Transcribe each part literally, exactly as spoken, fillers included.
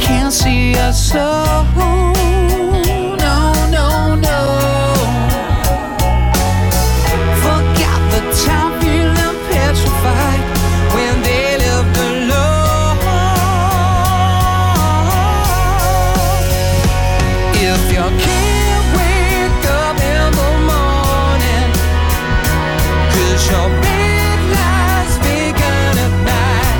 can't see us slow. No, no, no. Forgot the time feeling petrified when they lived alone. If you can't wake up in the morning, 'cause your bed lies vacant at night.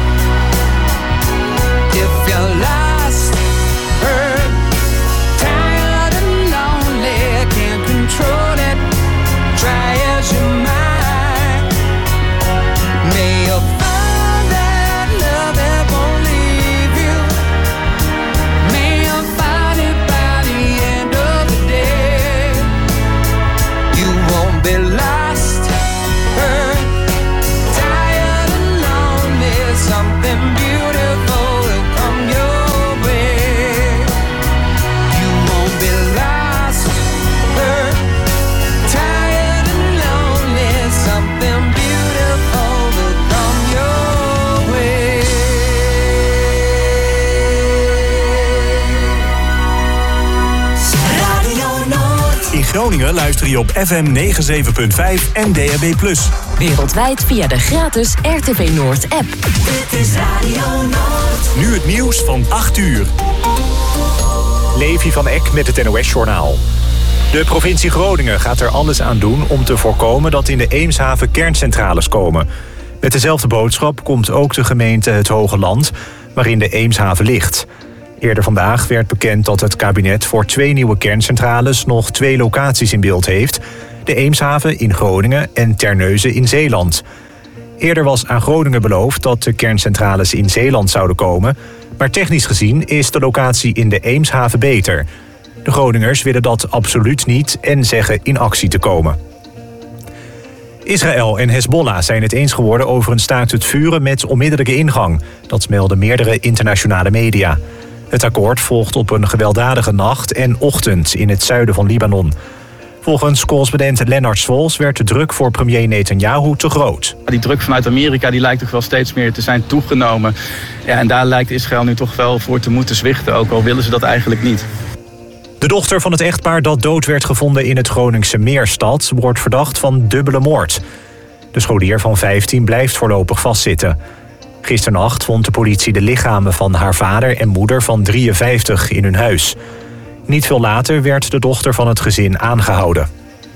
If you're lost, hurt, tired and lonely, can't control it, try as you might. May you find that love that won't leave you. May you find it by the end of the day. You won't be lost, hurt, tired and lonely. Something beautiful will come your way. You won't be lost, hurt, tired and lonely. Something beautiful will come your way. Radio Noord. In Groningen luister je op F M negenenzeventig punt vijf en D A B plus. Wereldwijd via de gratis R T V Noord app. Dit is Radio Noord. Nu het nieuws van acht uur. Levi van Eck met het N O S-journaal. De provincie Groningen gaat er alles aan doen om te voorkomen dat in de Eemshaven kerncentrales komen. Met dezelfde boodschap komt ook de gemeente Het Hoge Land, waarin de Eemshaven ligt. Eerder vandaag werd bekend dat het kabinet voor twee nieuwe kerncentrales nog twee locaties in beeld heeft. De Eemshaven in Groningen en Terneuzen in Zeeland. Eerder was aan Groningen beloofd dat de kerncentrales in Zeeland zouden komen, maar technisch gezien is de locatie in de Eemshaven beter. De Groningers willen dat absoluut niet en zeggen in actie te komen. Israël en Hezbollah zijn het eens geworden over een staakt het vuren met onmiddellijke ingang. Dat melden meerdere internationale media. Het akkoord volgt op een gewelddadige nacht en ochtend in het zuiden van Libanon. Volgens correspondent Lennart Swols werd de druk voor premier Netanyahu te groot. Die druk vanuit Amerika die lijkt toch wel steeds meer te zijn toegenomen. Ja, en daar lijkt Israël nu toch wel voor te moeten zwichten, ook al willen ze dat eigenlijk niet. De dochter van het echtpaar dat dood werd gevonden in het Groningse Meerstad wordt verdacht van dubbele moord. De scholier van vijftien blijft voorlopig vastzitten. Gisternacht vond de politie de lichamen van haar vader en moeder van drieënvijftig in hun huis. Niet veel later werd de dochter van het gezin aangehouden.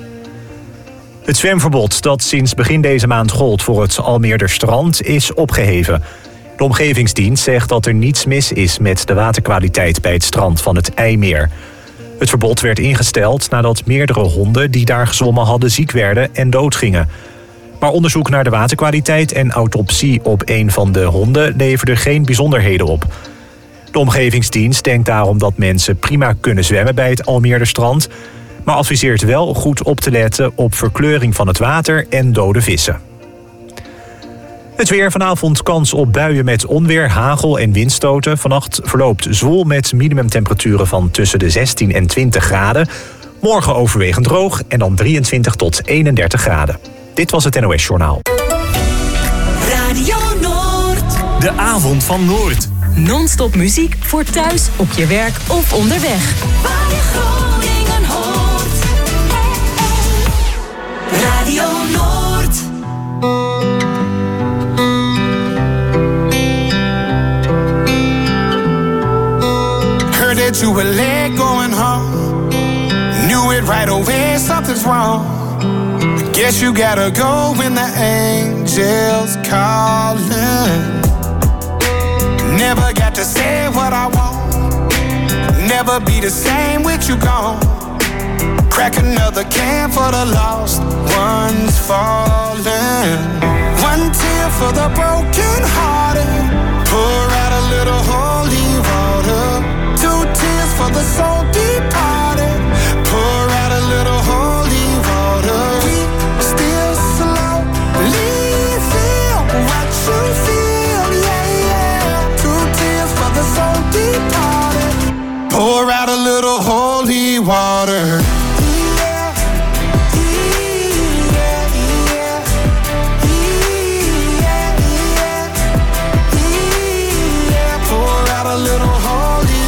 Het zwemverbod dat sinds begin deze maand gold voor het Almeerder strand is opgeheven. De omgevingsdienst zegt dat er niets mis is met de waterkwaliteit bij het strand van het IJmeer. Het verbod werd ingesteld nadat meerdere honden die daar gezwommen hadden ziek werden en doodgingen. Maar onderzoek naar de waterkwaliteit en autopsie op een van de honden leverde geen bijzonderheden op. De omgevingsdienst denkt daarom dat mensen prima kunnen zwemmen bij het Almeerder strand, maar adviseert wel goed op te letten op verkleuring van het water en dode vissen. Het weer: vanavond kans op buien met onweer, hagel en windstoten. Vannacht verloopt zwoel met minimumtemperaturen van tussen de zestien en twintig graden. Morgen overwegend droog en dan drieëntwintig tot eenendertig graden. Dit was het N O S-journaal. Radio Noord. De avond van Noord. Non-stop muziek voor thuis, op je werk of onderweg. Waar je Groningen hoort. Radio Noord. Heard that you were late going home. Knew it right away, something's wrong. Guess you gotta go when the angels calling. Never got to say what I want. Never be the same with you gone. Crack another can for the lost ones falling. One tear for the broken hearted. Pour out a little holy water. Two tears for the soul departed. Pour out a little holy water. We still slowly feel what you feel, yeah, yeah. Two tears for the soul departed. Pour out a little holy water. Pour out a little holy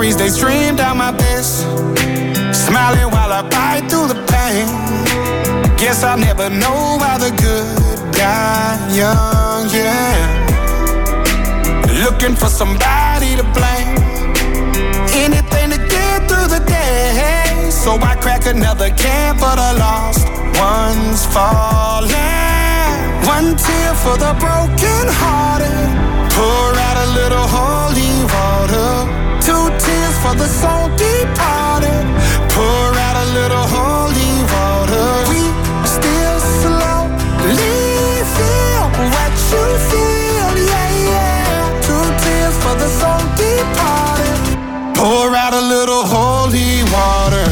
Memories, they stream down my face, smiling while I bite through the pain. Guess I'll never know how the good die young, yeah. Looking for somebody to blame, anything to get through the day. So I crack another can for the lost ones falling. One tear for the broken hearted, pour out a little holy water. Two tears for the soul departed, pour out a little holy water. We still slowly feel what you feel, yeah, yeah. Two tears for the soul departed, pour out a little holy water.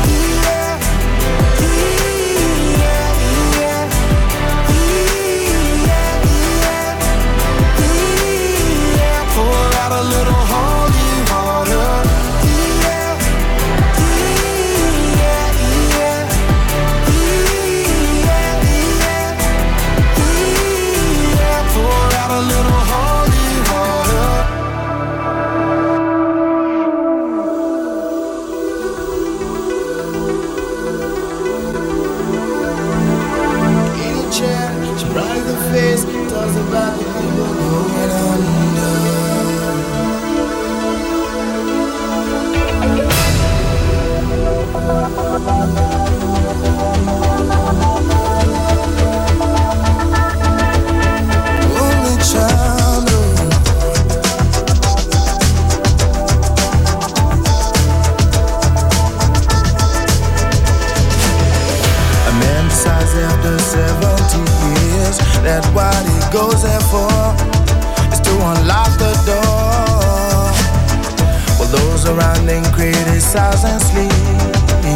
That what he goes there for is to unlock the door. While those around him criticize and sleep.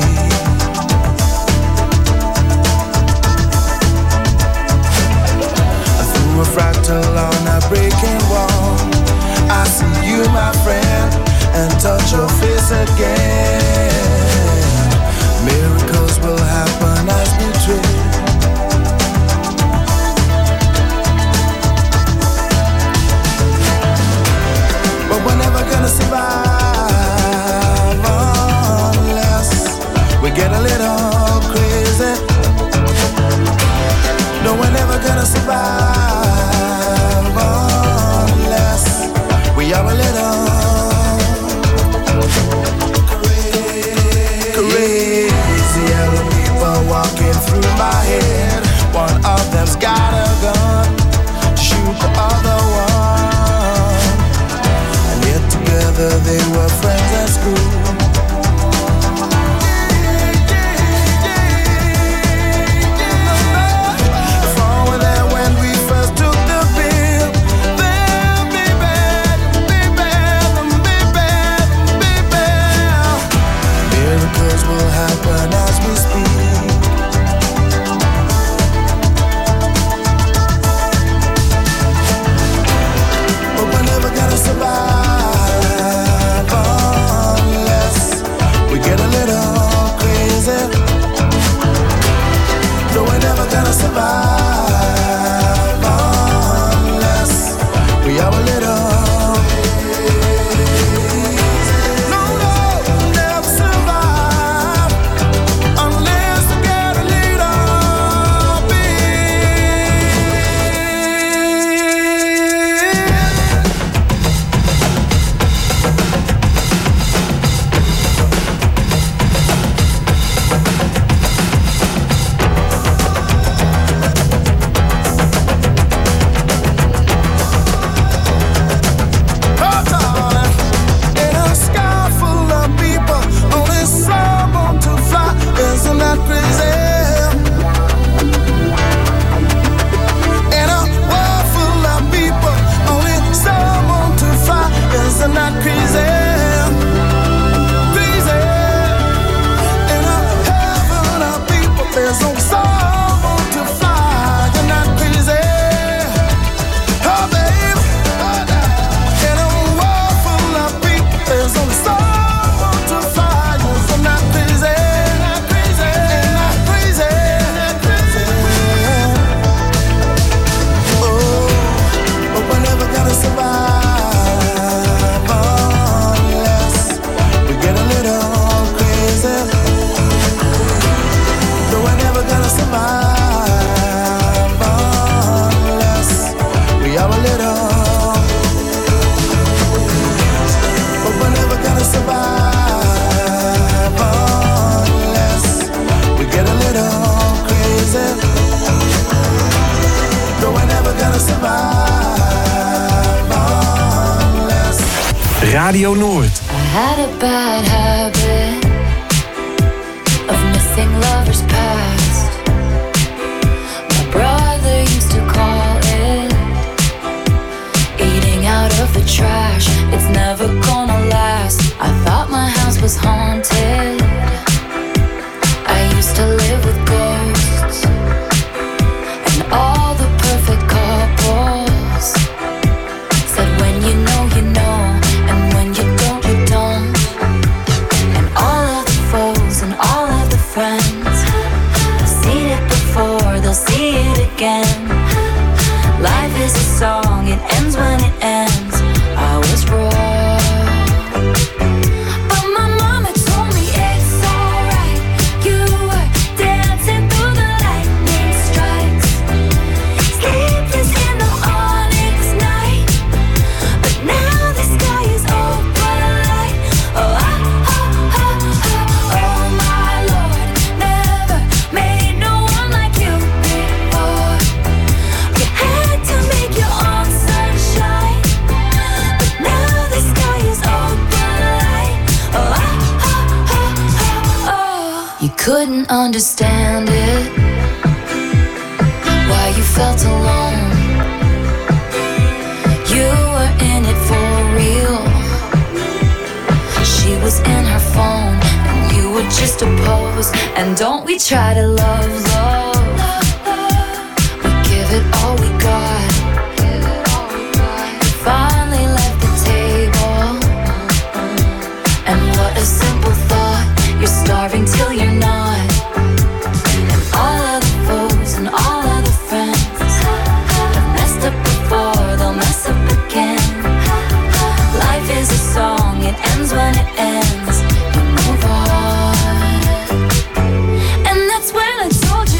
Through a fractal on a breaking wall, I see you, my friend, and touch your face again. Miracles will happen as we dream. We're never gonna survive unless we get a little crazy. No, we're never gonna survive unless we are a little Radio Noord. I had a bad habit of missing lovers past. My brother used to call it eating out of the trash. It's never gonna last. I thought my house was haunted. I used to live with ghosts and all the perfect couples said when you know you know, and when you don't you don't. And all of the foes and all of the friends, they've seen it before, they'll see it again. Life is a song, it ends when it ends. I was wrong, but my mama told me it's alright. You were dancing through the lightning strikes, sleepless in the onyx night. But now the sky is open light. Oh, oh, oh, oh, oh, oh my Lord, never made no one like you before. You had to make your own sunshine, but now the sky is open light. Oh, oh, oh, oh, oh, oh. You couldn't understand it, why you felt alone. You were in it for real. She was in her phone, and you were just a pose. And don't we try to love, love? We give it all we got. We finally left the table, and what a simple thought. You're starving till you're not. And all of the foes and all of the friends have messed up before, they'll mess up again. Life is a song, it ends when it ends. You move on. And that's when I told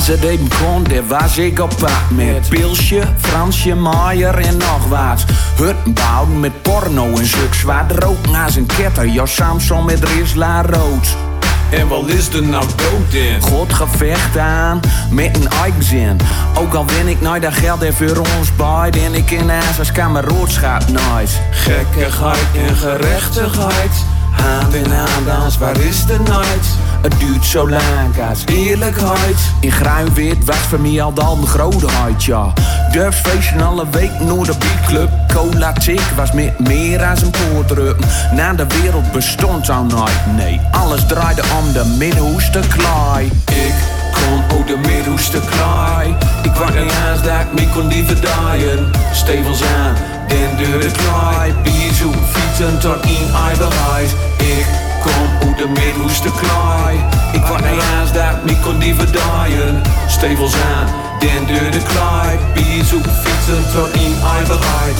Als het even kon, daar was ik op pad. Met Pilsje, Fransje, Maier en nog wat. Hutten bouwen met porno en zulk zwaar rook. Als een ketter, jouw Samson met Rizla rood. En wat is er nou dood in? God gevecht aan, met een eigenzin. Ook al win ik nooit dat geld er voor ons bij. En ik in huis als kameroodschap nooit. Gekkigheid en gerechtigheid. Hand in hand, dans, waar is de night? Het duurt zo lang als eerlijkheid. In gruin-wit was voor mij al dan een grootheid, ja. Durfsfeesten alle week naar de beatclub. Cola Tick was met meer als een poortrup. Na de wereld bestond zo nooit, nee. Alles draaide om de Middelhoeste klaai. Ik kom uit de Middelhoeste klaai. Ik word niet eens dat ik me kon die verdaaien. Stevels aan, den deur de klaai. Bier zoek, fietsen tot in eeuwigheid. Ik kom uit de Middelhoeste klaai. Ik word niet eens dat ik me kon die verdaaien. Stevels aan, den deur de klaai. Bier zoek, fietsen tot in eeuwigheid.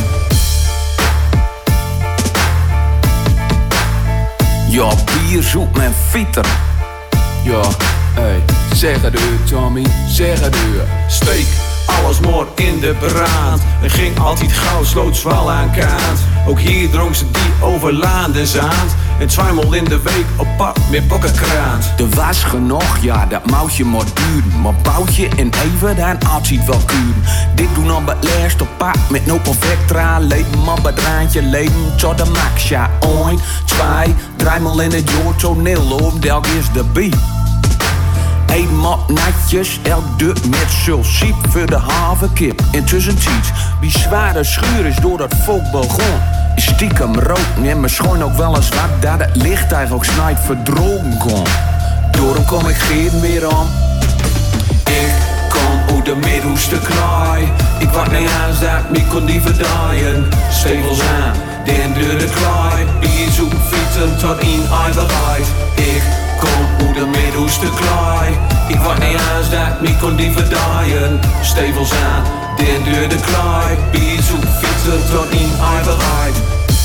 Ja, bier zoekt mijn fietser. Ja, hey, zeg het u, Tommy, zeg het u. Steek alles maar in de brand. Er ging altijd gauw, sloot zwal aan kaart. Ook hier dronk ze die overlaande zaad. En tweemaal in de week op pad met bokkenkraant. Er was genoeg, ja, dat moutje moet duren. Maar boutje en even dan altijd wel kuren. Dit doen op het leerst op pad met Nopel Vectra. Leven op het randje, leven tot de max. Ja, ooit, twee, driemaal in het jaar toneel op. Delk is de beat. Eet mop natjes, elk duk met sulciet voor de havenkip. Intussen tijd, wie zware schuur is door dat volk begon. Stiekem roken en misschien ook wel eens wat dat het licht eigenlijk snijdt verdrogen kon. Daarom kom ik geen meer om. Ik kom uit de Middelhoeste klaai. Ik wacht niet eens dat ik me kon die verdaaien. Stevels aan, den deur de klaai. Bier zoeken, fietsen tot in eeuwigheid. Ik kom uit de Middelhoeste klaai. Ik wacht niet eens dat ik me kon die verdaaien. Stevels aan, den deur de klaai. Bier zoeken, fietsen tot in eeuwigheid.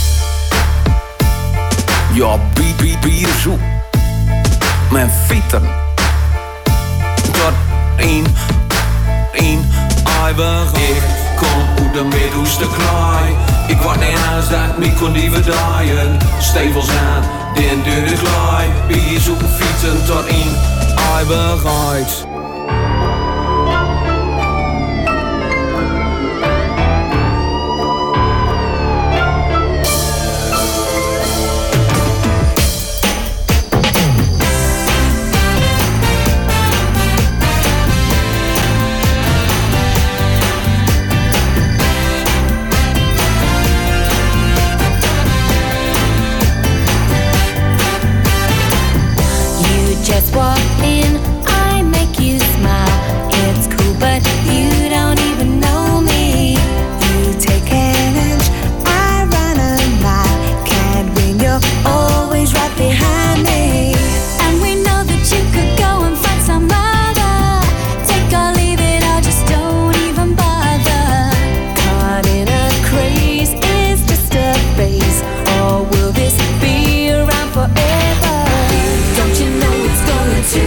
Ja, bier, bier, bier zoek mijn fietser tot in, in eeuwigheid. Ik kom uit de Middelhoeste klaai. Ik wacht niet eens dat ik me kon die verdaaien. Stevels aan, den deur de klaai. Bier zoeken, fietsen tot in eeuwigheid. Just walk in, I make you smile. It's cool, but you don't even know me. You take an inch, I run a mile. Can't win, you're always right behind me. And we know that you could go and find some other. Take or leave it, I just don't even bother. Caught in a craze, is just a phase. Or will this be around forever? Don't you know it's going to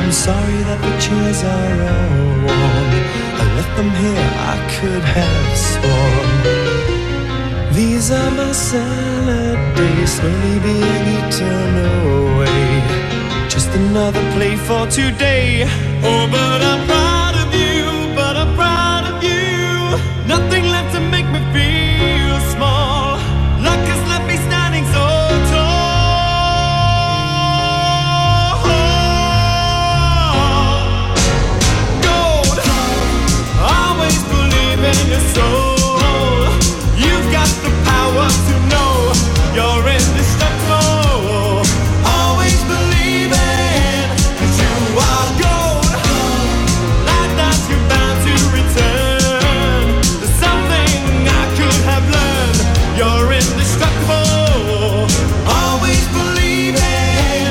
I'm sorry that the chairs are all warm. I left them here, I could have sworn. These are my salad days, slowly being eaten away. Just another play for today. Oh, but I'm proud of you, but I'm proud of you. Nothing left to make me feel small. Luck has left me standing so tall. Gold, always believe in your soul. You've got the power to know you're indestructible. Always believe it, 'cause you are gold. Like that you're bound to return. There's something I could have learned. You're indestructible. Always believe it.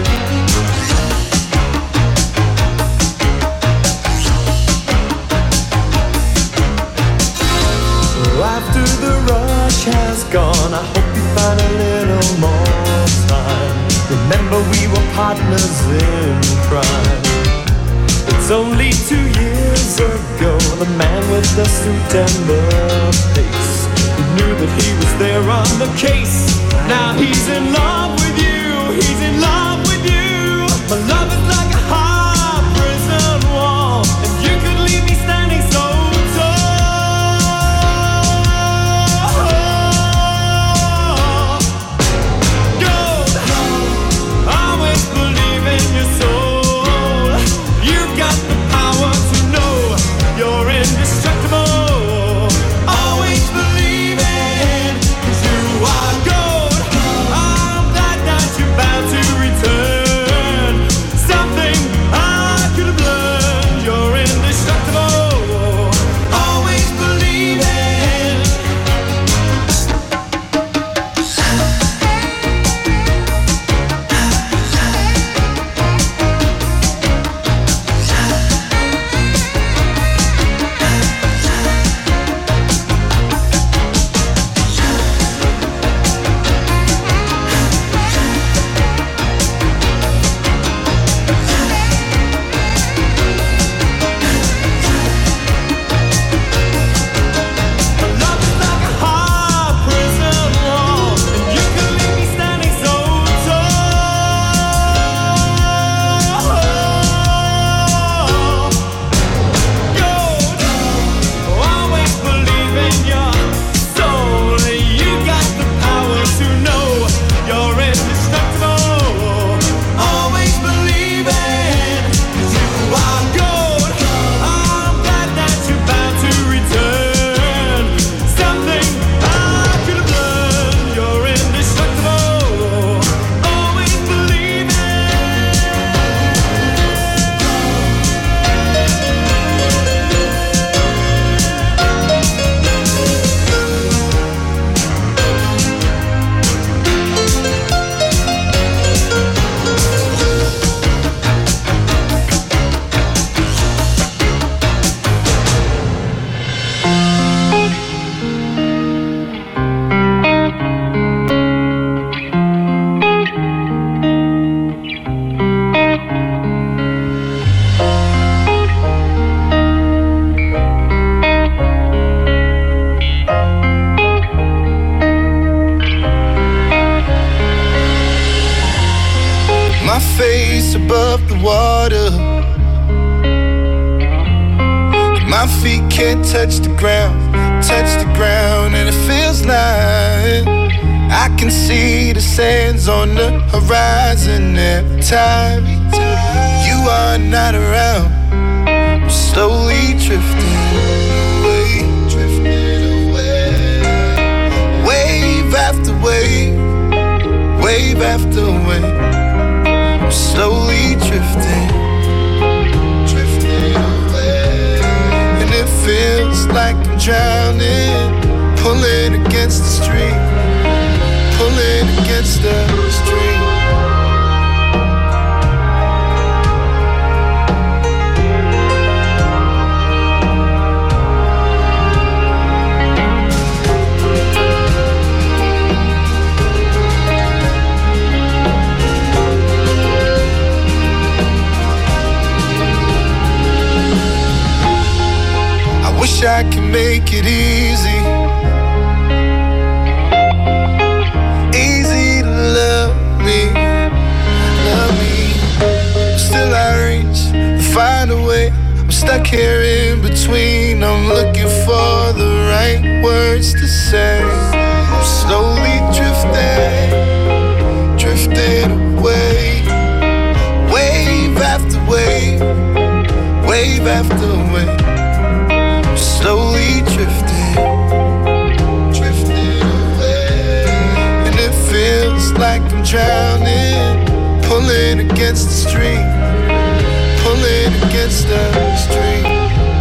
So after the rush has gone, I hope you find a little more time. Remember we were partners in crime. It's only two years ago, the man with the suit and the face, he knew that he was there on the case. Now he's in love with you, he's in love with you. My love is like a hard prison wall, and you could leave me standing so tall. Gold, always believe in your soul. You've got the power to know you're indestructible. Always believe it, 'cause you are gold. I'm glad that you're bound to return. Something I could have learned. You're indestructible. Always believe it. Love is like a hard prison wall, and you can leave me standing so tall. Gold, always believe in your soul. You got the power to know you're indestructible. Always believe it, 'cause you are gold. I'm glad that you're bound to return. Something I could have learned. You're indestructible. Always believe it. My face above the water, my feet can't touch the ground, touch the ground, and it feels like I can see the sands on the horizon every time you are not around. I'm slowly drifting away, drifting away, wave after wave, wave after wave. I'm slowly drifting, drifting away, and it feels like I'm drowning, pulling against the stream, pulling against the stream. wish I could make it easy. Easy to love me, love me. Still I reach to find a way. I'm stuck here in between. I'm looking for the right words to say. I'm slowly drifting, drifting away. Wave after wave, wave after wave. I'm slowly drifting, drifting away. And it feels like I'm drowning, pulling against the stream, pulling against the stream.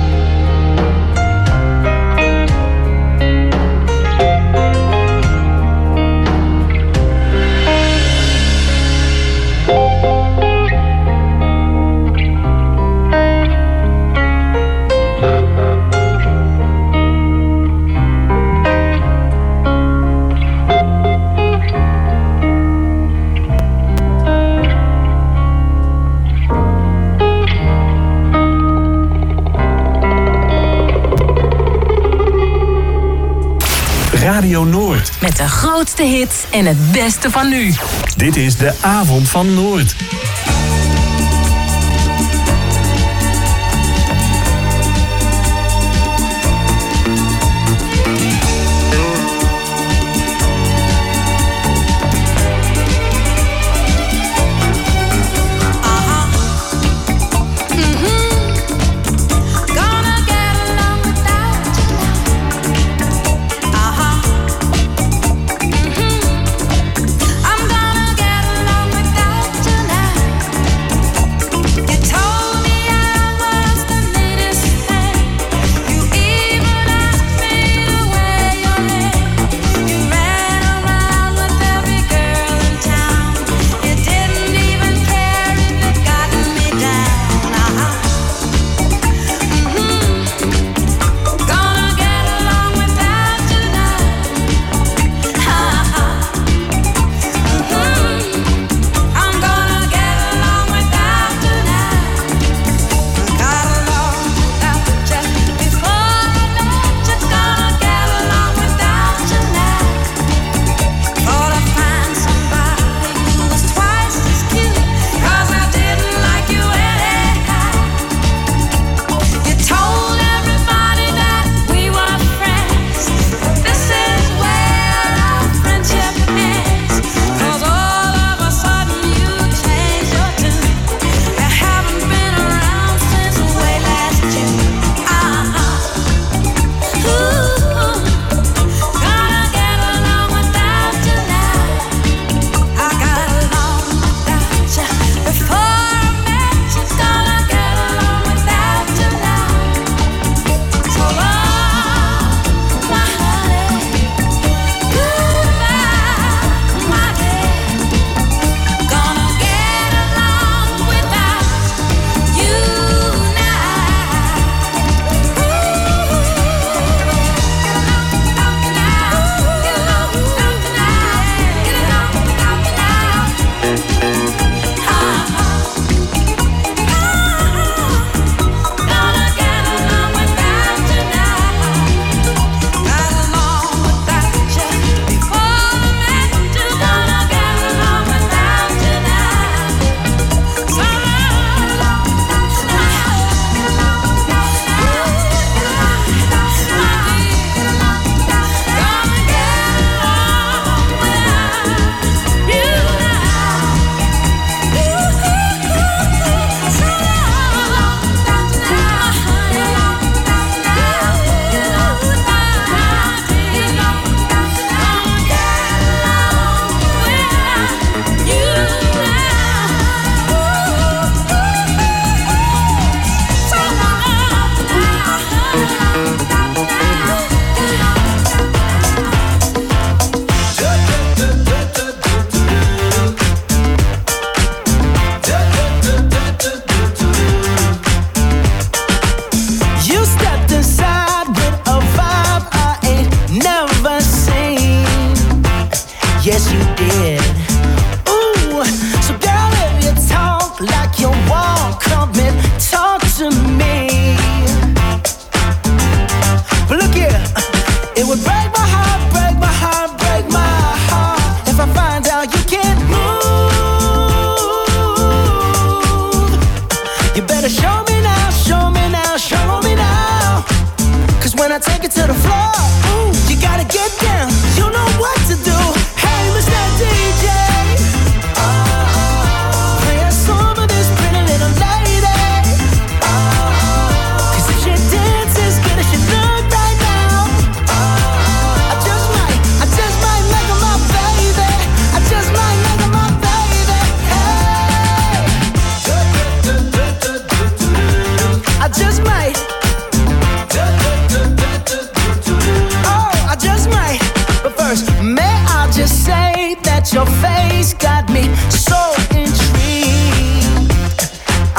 Radio Noord. Met de grootste hits en het beste van nu. Dit is de avond van Noord. I'm gonna get along without you now.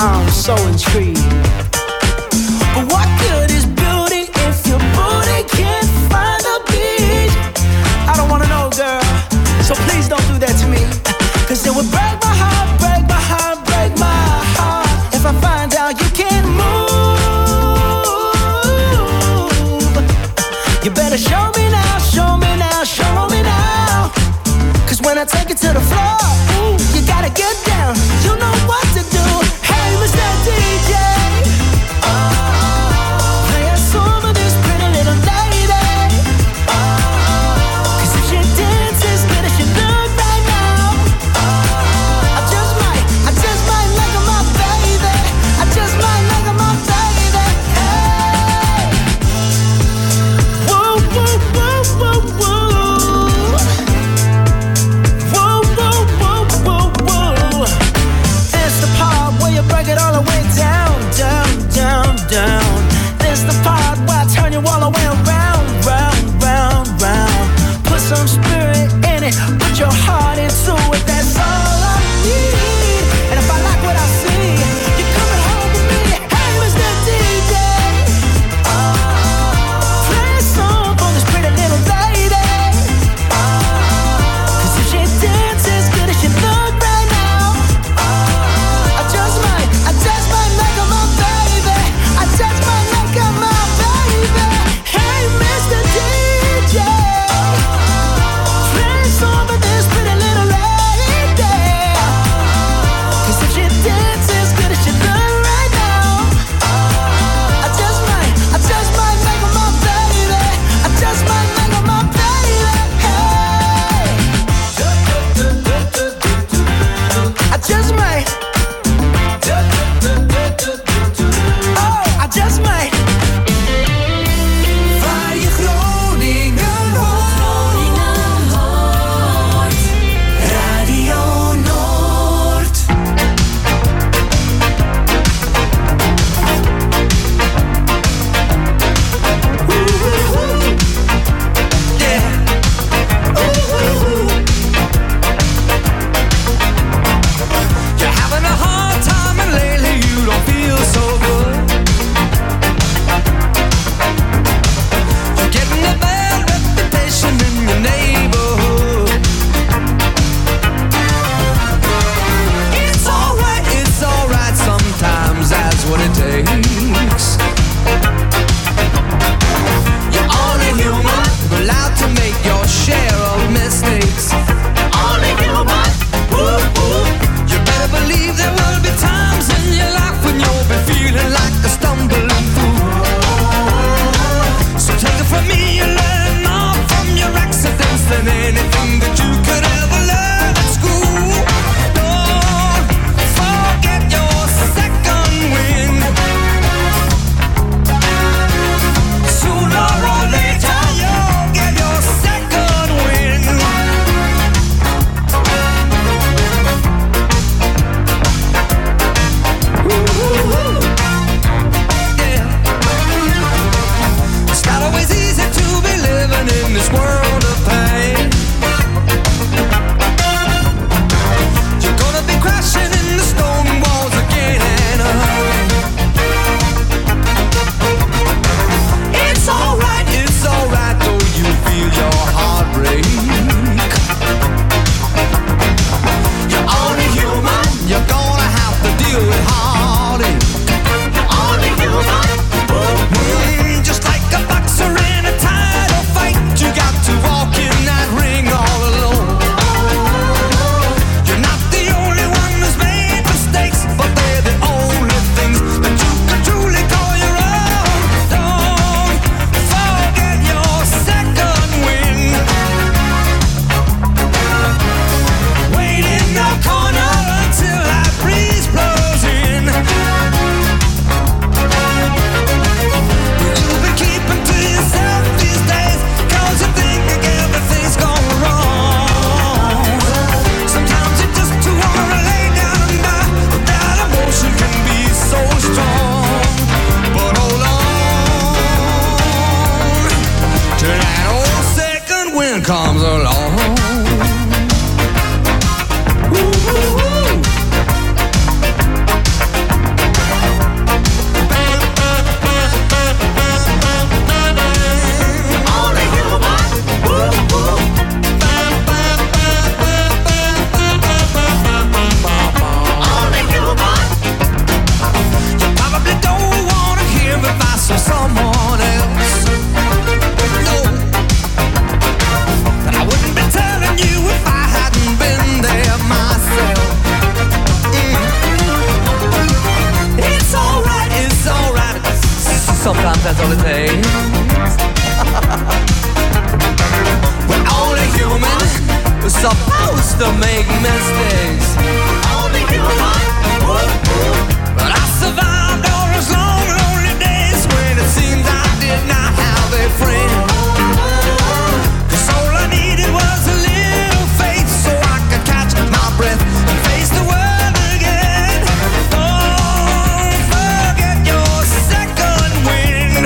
I'm so intrigued. But what good is beauty if your booty can't find a beat? I don't wanna know, girl, so please don't do that to me. Cause it would break my heart, break my heart, break my heart if I find out you can't move. You better show me now, show me now, show me now. Cause when I take it to the floor, ooh, you gotta get down. You know what to do. Hey, Mister D J, oh, play a song of this pretty little lady. Oh, cause if she dances good as she look right now, oh, I just might, I just might like her, my baby. I just might like her, my baby. Hey, whoa, whoa, whoa, whoa, whoa. Break it all the way down, down, down, down. This the part where I turn you all the way around, round, round, round. Put some spirit in it, put your heart into it. That's all I need. And if I like what I see, you're coming home with me. Hey, Mister D J, oh, play a song for this pretty little lady. Oh, cause if she dances good as she look right now, oh, I just might, I just might make her my baby. I just might make her my baby. Hey, Mister D J, play a song for this pretty little lady. Cause if she dances good as she look right now, I just might, I just might make her my baby. I just might make her my baby. Hey, I just might. Oh, I just might. Waar je Groningen hoort. Radio Noord. Yeah. You're having a hard time and lately you don't feel so good. You're getting a bad reputation in your neighborhood. It's alright, it's alright, sometimes that's what it takes. You're only human, allowed to make your share of mistakes. Only human, woo woo. You better believe there will be times in your life when you'll be feeling like a stumbling fool. So take it from me, you learn more from your accidents than anything that you could ever learn at school. Don't forget your second wind. Sooner or later you'll get your second wind. It's not always easy to be living in this world of pain. You're gonna be crashing in the stone walls again and again. It's alright, it's alright, though you feel your heart break. You're only human, you're gonna have to deal with heartache. You're only human, mm, just like a boxer in a title fight. You got to walk in that ring all alone. You're not the only one who's made mistakes, but they're the only things that you can truly call your own. Don't forget your second wind. Wait in the corner until that breeze blows in. You've been keeping to yourself these days, cause you think everything's gone wrong. Sometimes you just wanna lay down and die, but that emotion can be so strong. But hold on till that old second wind comes along. Ooh, ooh, ooh. that's all it takes. We're only human, we're supposed to make mistakes. Only human, but I survived all those long, lonely days when it seemed I did not have a friend. 'Cause all I needed was a little faith so I could catch my breath and face the world again. Don't forget your second wind.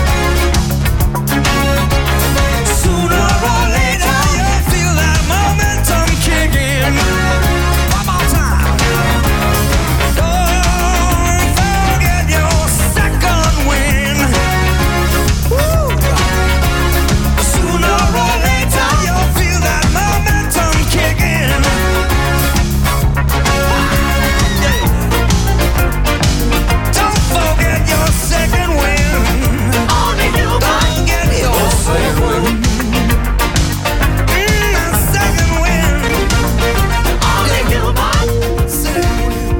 Sooner or later you'll feel that momentum kicking. One more time. Don't forget your second wind. Woo. Sooner or later you'll feel that momentum kicking. Don't forget your second wind. Only you don't get your second wind. Mm, that second wind. Only you don't second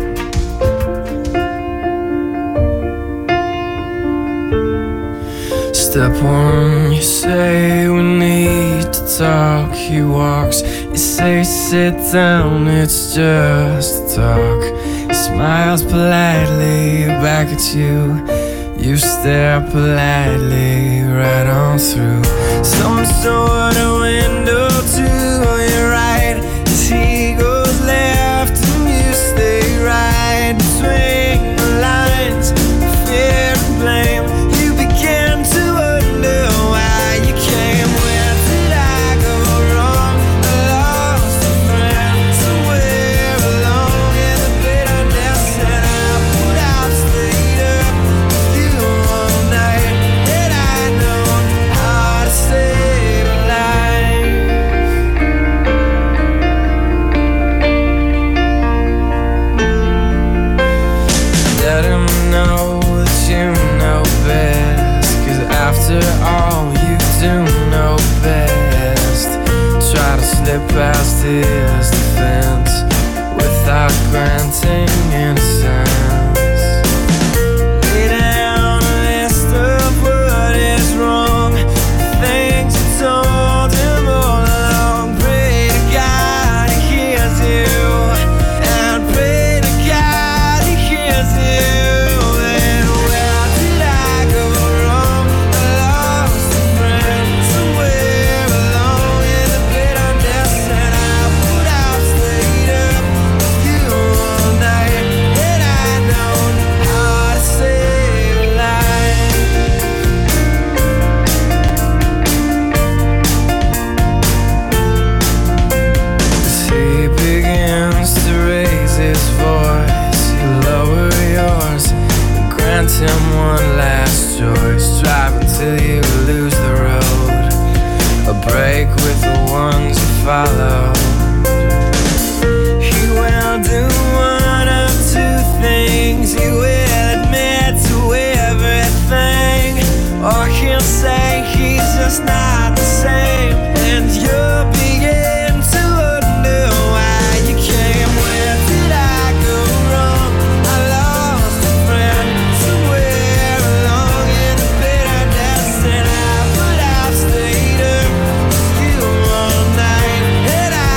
wind. Step one, you say we need to talk. He walks, you say sit down, it's just talk. He smiles politely back at you. You stare politely right on through some sort of window to your right. As he goes left and you stay right between the lines of fear and blame. You begin to wonder why you came. Where did I go wrong? I lost a friend somewhere along in the bitterness, and I would have stayed up with you all night. Had I known how to save a life. Let him know that you know best, 'cause after all you do know best. Try to slip past his defense without granting innocence. Lay down a list of what is wrong, things you told him all along. Pray to God he hears you, and pray to God he hears you. And where did I go wrong? I lost a friend somewhere along in the bitterness, and I would have stayed up with you all night. Had I known how to save a life. As he begins to raise his voice, you lower yours and grant him one last choice. Drive until you lose the road, a break with the ones you follow. He will do one of two things. He will admit to everything, or he'll say he's just not the same, and you'll begin to wonder why you came. Where did I go wrong? I lost a friend somewhere along in the bitterness, and I would have stayed up with you all night. Had I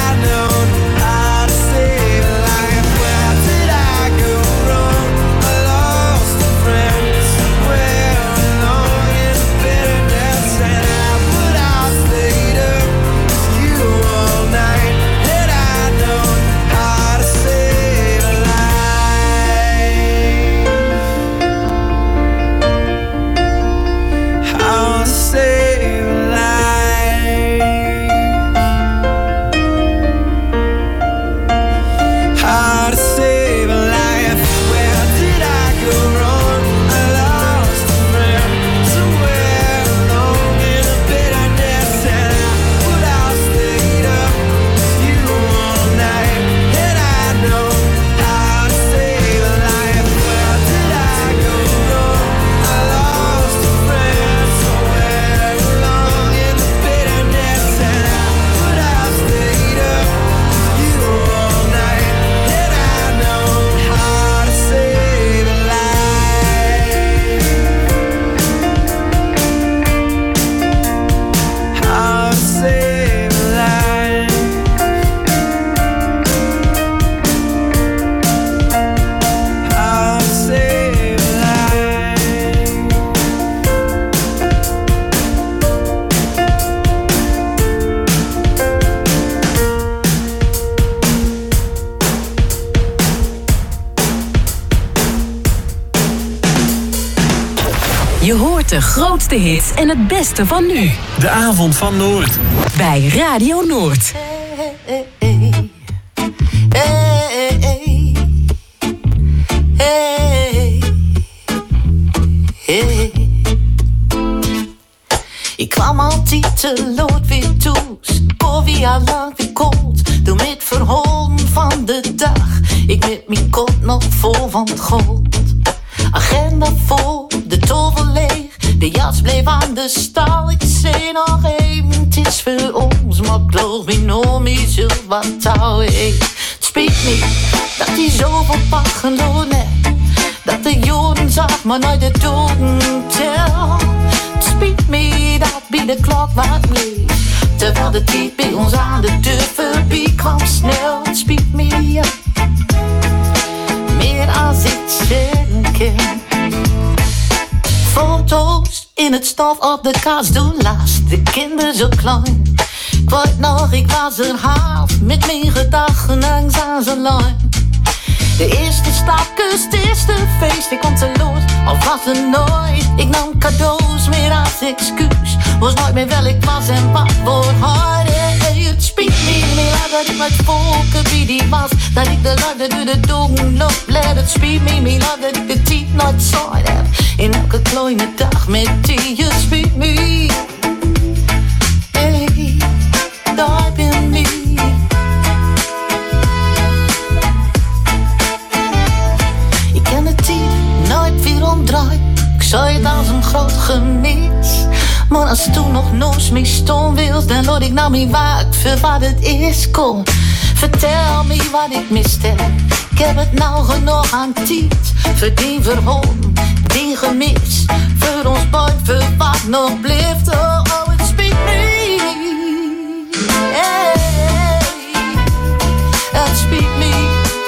Je hoort de grootste hits en het beste van nu. De avond van Noord. Bij Radio Noord. Hey, hey, hey, hey, hey. Ik kwam altijd te lood weer toe, Scovia lang weer koud. Doe met verholen van de dag, ik met mijn kop nog vol van het goud. Agenda vol, de tovel leeg, de jas bleef aan de stal. Ik zei nog even, het is voor ons, maar ik geloof me nog meer zult wat touw. Hey, het spijt me dat hij zoveel pak gelonen, dat de joden zag, maar nooit de doden tel. Het spijt me dat bij de klok wat bleef, terwijl de tijd bij ons aan de deur voorbij kwam snel. Het spijt me, ja, meer als ik zeggen kan. Foto's in het stof op de kast doen laatst, de kinderen zo klein. Ik weet nog, ik was er half met mijn gedachten langs aan zijn lijn. De eerste stapkus, het eerste feest, ik kom te lood, of was er nooit. Ik nam cadeaus meer als excuus, was nooit meer wel ik was en wat voor haar. Hey, het spijt me meer dat ik met volken wie die was, dat ik de luiden door de dongen loop bled. Het spijt me meer dat ik de tijd nooit zaaid heb, in elke kleine dag met die. Het spijt me, hey, daar ben ik. Nooit weer omdraaid, ik zou het als een groot gemis. Maar als toen nog nooit meer stond wils, dan laat ik nou me waakt voor wat het is. Kom, vertel me wat ik miste. Ik heb het nou genoeg aan tijd, voor die verholen, die gemis. Voor ons boy, voor wat nog blijft. Oh, oh, het spijt me. Hey, het spijt me.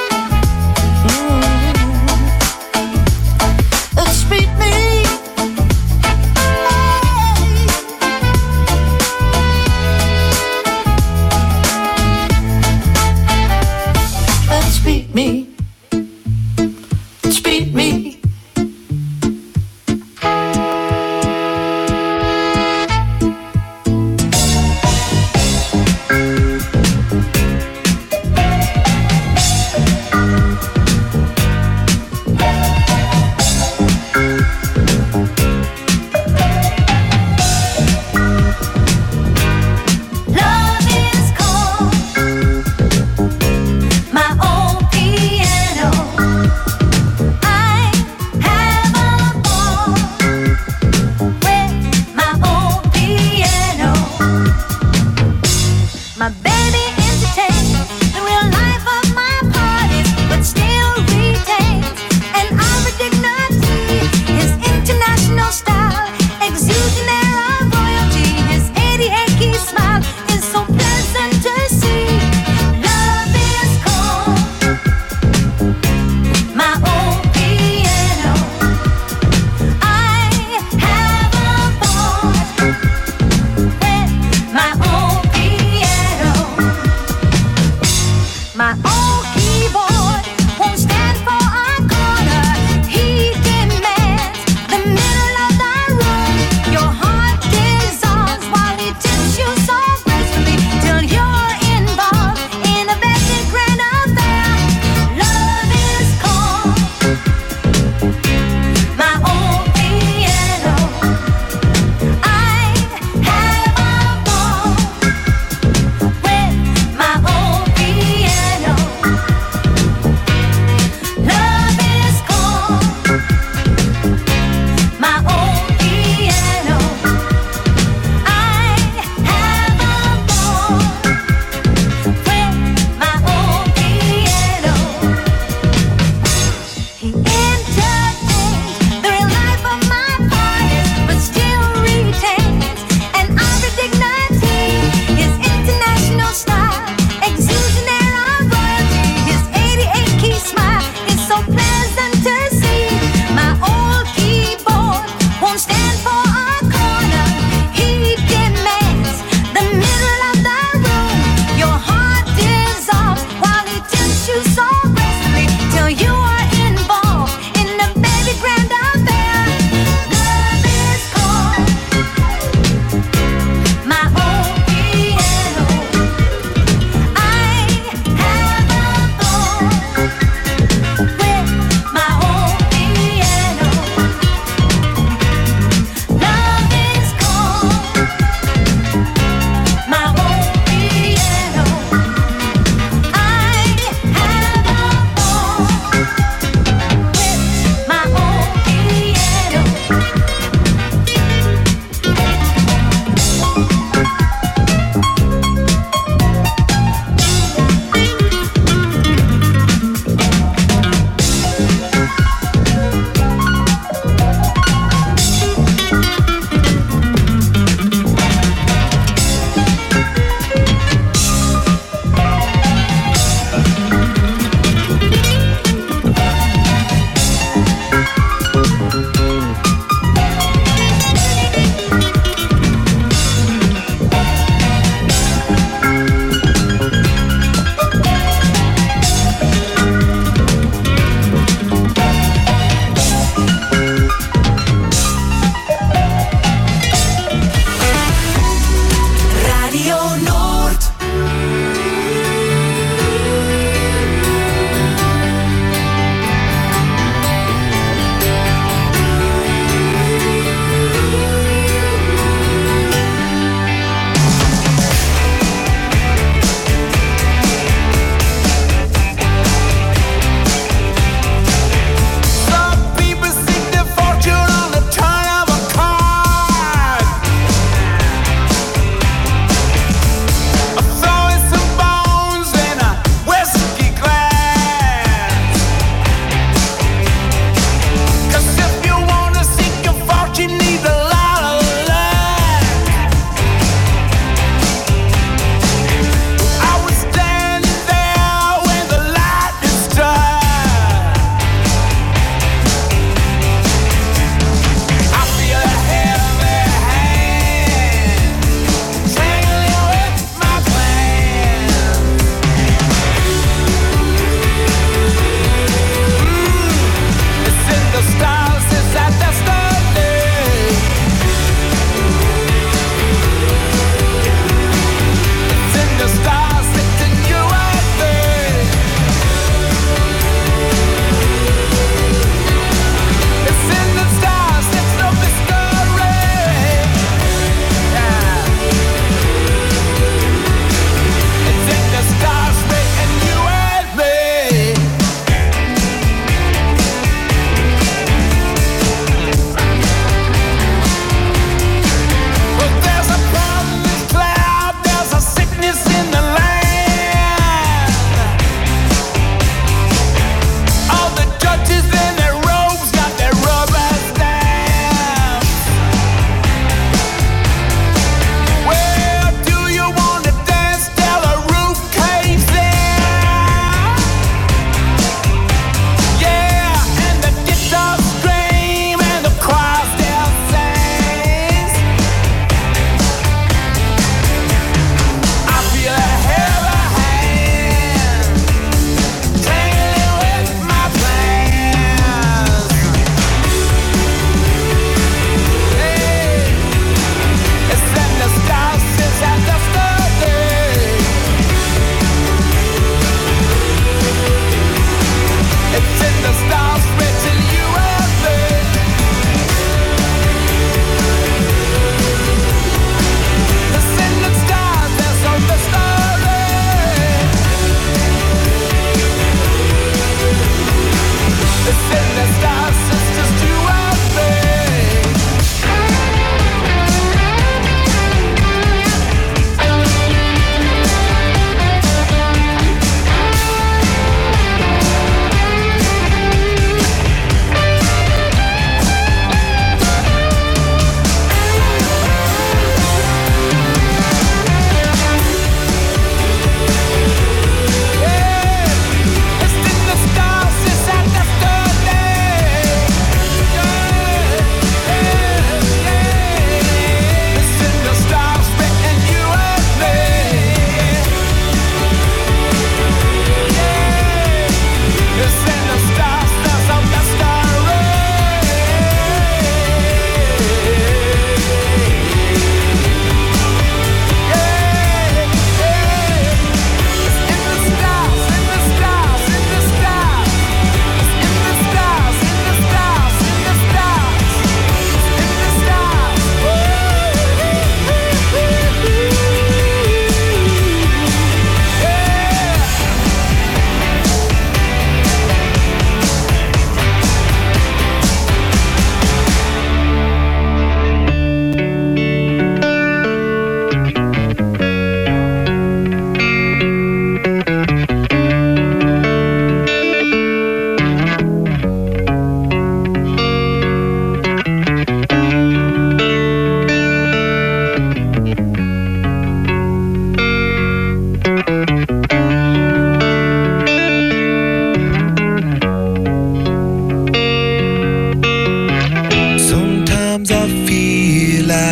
Me. It speed me. My old piano, I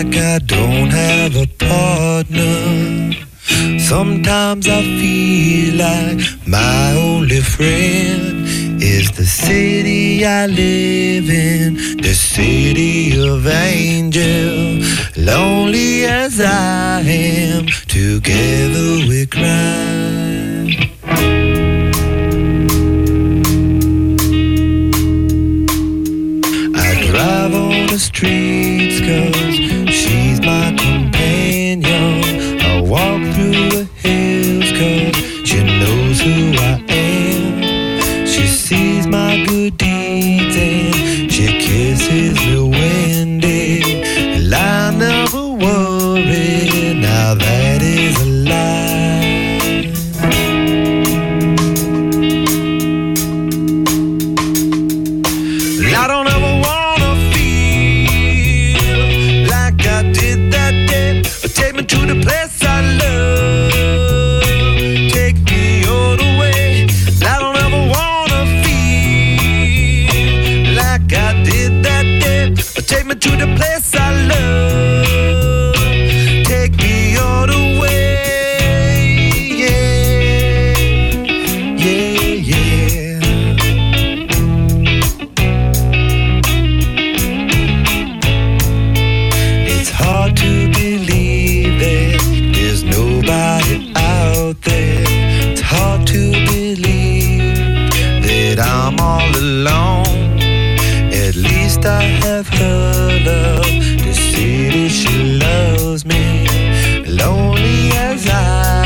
like I don't have a partner. Sometimes I feel like my only friend is the city I live in, the city of angel. Lonely as I am, together we cry. I drive on the streets 'cause she's my companion. I walk through the hills 'cause she knows who I am. She sees my good deeds and she kisses me when day. And I never worry, now that is a lie. I don't ever wanna feel like I did that day. Take me to the place I love. Take me all the way. I don't ever wanna feel like I did that day. Take me to the place I love. Take me all the way. Yeah, yeah, yeah. It's hard to believe that there's nobody out there. It's hard to believe that I'm all alone. At least I have her love. The city, she loves me. Lonely as I